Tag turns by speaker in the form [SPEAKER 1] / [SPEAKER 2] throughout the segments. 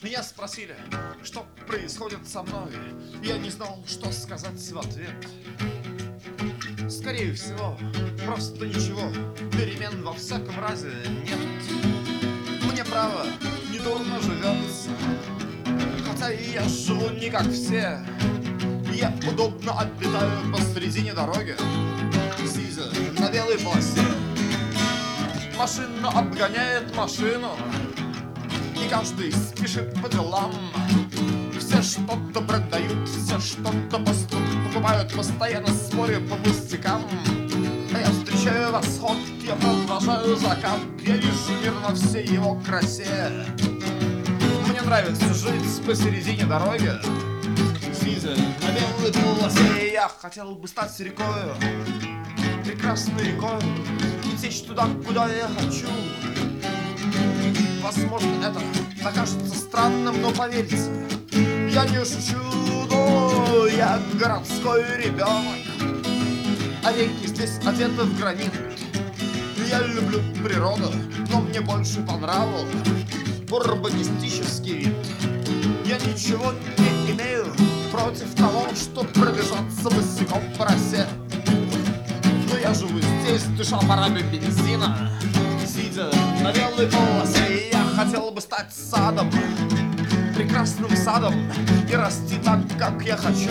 [SPEAKER 1] Меня спросили, что происходит со мной. Я не знал, что сказать в ответ. Скорее всего, просто ничего. Перемен во всяком разе нет. Мне, право, недурно живется, хотя и я живу не как все. Я удобно обитаю посредине дороги, сидя на белой полосе. Машина обгоняет машину, и каждый спешит по делам. Все что-то продают, все что-то покупают, постоянно споря по пустякам. А я встречаю восход, я провожаю закат, я вижу мир во всей его красе. Мне нравится жить посередине дороги, сидя на белой полосе. Я хотел бы стать рекою, прекрасной рекою, течь туда, куда я хочу. Возможно, это покажется странным, но поверьте, я не шучу, но я городской ребенок, а реки здесь одеты в гранит. Я люблю природу, но мне больше по нраву урбанистический вид. Я ничего не имею против того, чтобы пробежаться босиком по росе, но я живу здесь, дыша парами бензина, сидя на белой полосе. Я хотел бы стать садом, прекрасным садом, и расти так, как я хочу.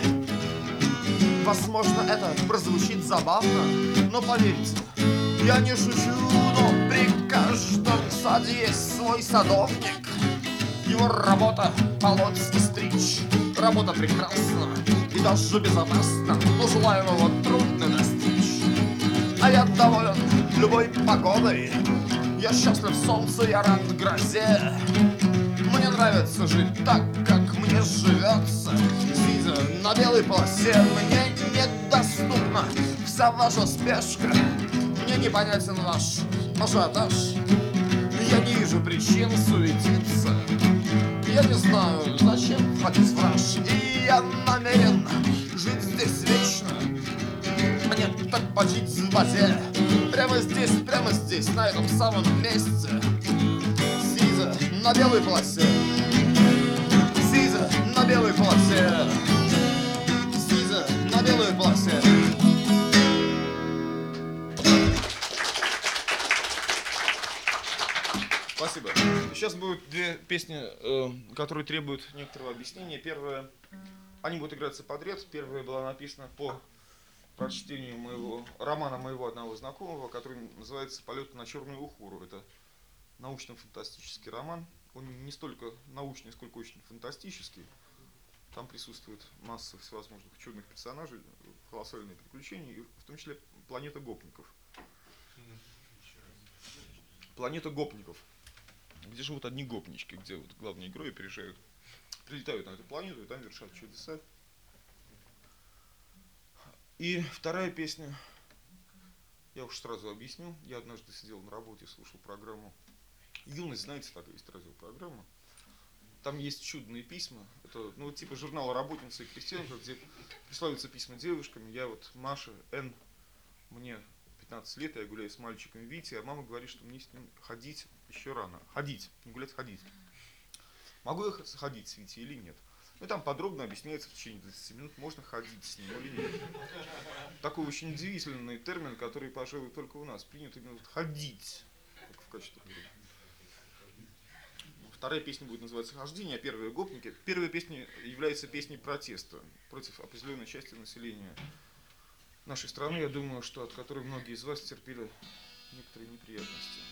[SPEAKER 1] Возможно, это прозвучит забавно, но поверьте, я не шучу, но при каждом саде есть свой садовник. Его работа полоть и стричь, работа прекрасна и даже безопасна, но желаемого трудно достичь. А я доволен любой погодой, я счастлив в солнце, я рад грозе. Мне нравится жить так, как мне живется, сидя на белой полосе. Мне недоступна вся ваша спешка, мне непонятен ваш ажиотаж. Я не вижу причин суетиться, я не знаю, зачем входить в раж. И я намерен жить здесь вечно, мне так пожить в воде. Прямо здесь, на этом самом месте, сидя на белой полосе, сидя на белой полосе, сидя на белой полосе. Спасибо. Сейчас будут две песни, которые требуют некоторого объяснения. Первая, они будут играться подряд. Первая была написана по прочтению романа моего одного знакомого, который называется «Полет на черную ухуру». Это научно-фантастический роман. Он не столько научный, сколько очень фантастический. Там присутствует масса всевозможных чудных персонажей, колоссальные приключения, и в том числе планета гопников. Планета гопников, где живут одни гопнички, где вот главные герои прилетают на эту планету и там вершат чудеса. И вторая песня, я уж сразу объясню. Я однажды сидел на работе, слушал программу «Юность», знаете, такая есть радиопрограмма. Там есть чудные письма. Это, ну, типа журнала «Работница и крестьянка», где присылаются письма девушкам. Я вот Маша, Н, мне 15 лет, я гуляю с мальчиком Витей, а мама говорит, что мне с ним ходить еще рано. Ходить, не гулять, ходить. Могу я ходить с Витей или нет? Ну, там подробно объясняется в течение 20 минут, можно ходить с ним или нет. Такой очень удивительный термин, который, пожалуй, только у нас принят именно вот ходить, как в качестве группы. Вторая песня будет называться «Хождение», а первая «Гопники». Первая песня является песней протеста против определенной части населения нашей страны, я думаю, что от которой многие из вас терпели некоторые неприятности.